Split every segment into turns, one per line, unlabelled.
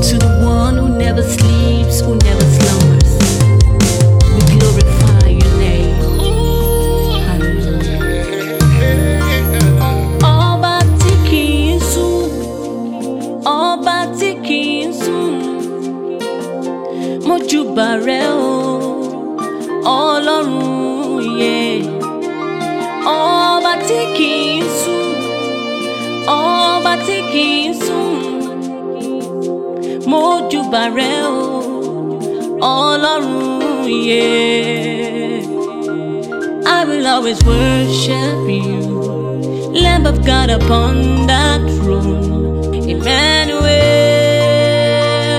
To the one who never sleeps, who never slumbers, we glorify your name. Hallelujah. Ọba tí kìí sùn, ọba tí kìí sùn, mo júbà rẹ o, Ọlọ́run yẹ. Ọba tí kìí sùn, ọba tí kìí sùn, mo júbà rẹ o, Ọlọ́run yẹ. I will always worship you, Lamb of God upon that throne, Emmanuel.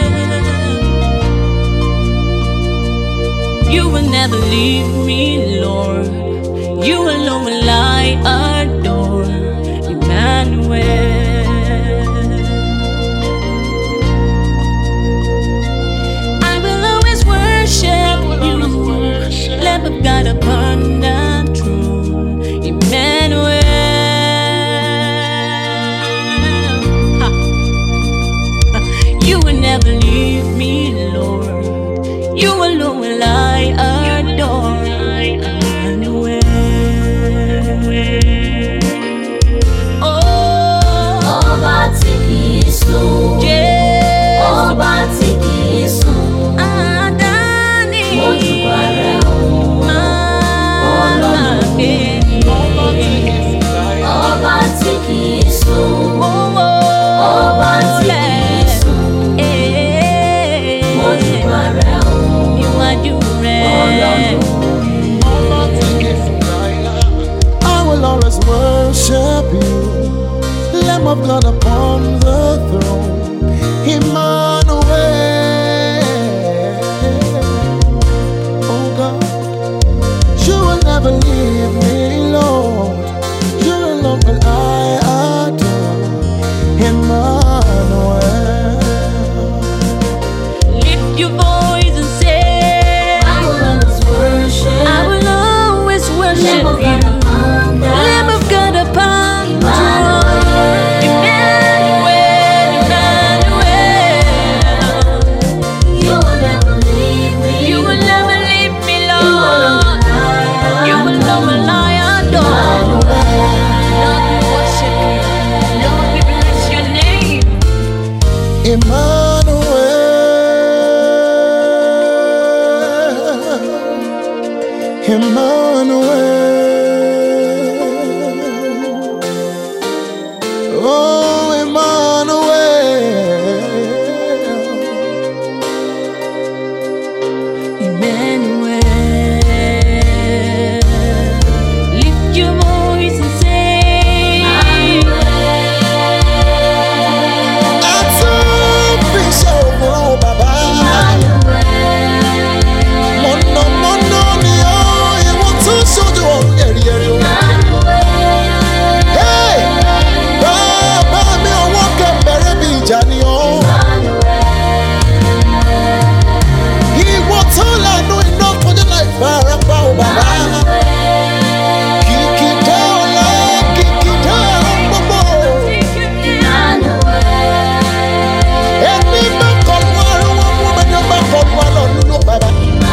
You will never leave me, Lord. You alone will I adore, Emmanuel. I will always worship you, Lamb of God upon that throne, Emmanuel. Ha. You will never leave me, Lord. You alone will I adore, Emmanuel.
Ọba tí kìí sùn, ọba tí kìí sùn,
Adani,
mo júbà rẹ o, Ọlọ́run mi. Ọba tí kìí sùn, ọba tí kìí sùn, mo júbà rẹ o,
níwájú rẹ.
Ọlọ́run.
I will always worship you, Lamb of God upon the throne, Emmanuel. Oh God, you will never leave me, Lord. You alone will I adore, Emmanuel.
Lift your voice and say,
I will always worship,
I will always worship
Lamb of
you,
God upon the
Lamb of God upon the
Emmanuel.
throne, Emmanuel, Emmanuel.
You will never leave me.
You will never leave me, Lord. You alone will I adore. Lord, we worship you. Lord, we bless your name.
Emmanuel, Emmanuel, oh
Emmanuel. Lift your voice and say,
oh Baba, mono mono ni oh, you want to show the world, hey, Baba mi o walk and bury me, Johnny oh. Ìwọ tó lànà iná kọjá láì fara pa ò bàbá. Kìkìdá ọ̀la, kìkìdá gbogbo. Ẹni bá kọlu àrùn wọn mú ẹni bá kọlu àlọ́ nínú bàbá.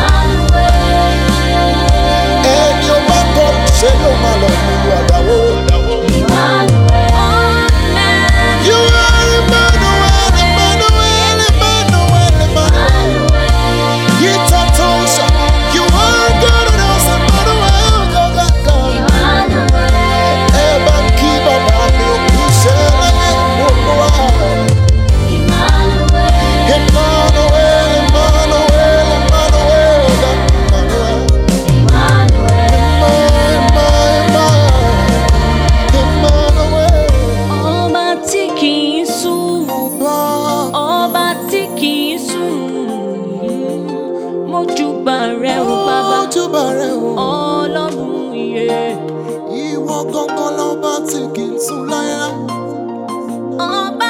Ẹni ó bá kọlu ṣe ló máa lọ nínú àgbàwọ̀. You are Emmanuel, Emmanuel, Emmanuel, Emmanuel. Yitatosha, you are God with us, Emmanuel, God, God, God. Eba ki baba mi o kú ṣe láyé gbogbo wa. Emmanuel, Emmanuel, Emmanuel, God, Emmanuel. Emmanuel.
ọba tí kìí sùn, ọba tí kìí sùn, mo júbà rẹ o bàbá,
Ojúbà rẹ o.
Ọlọ́run yẹ.
Ìwọ gangan lọ́ba tí kì í sùn láyé.
Ọba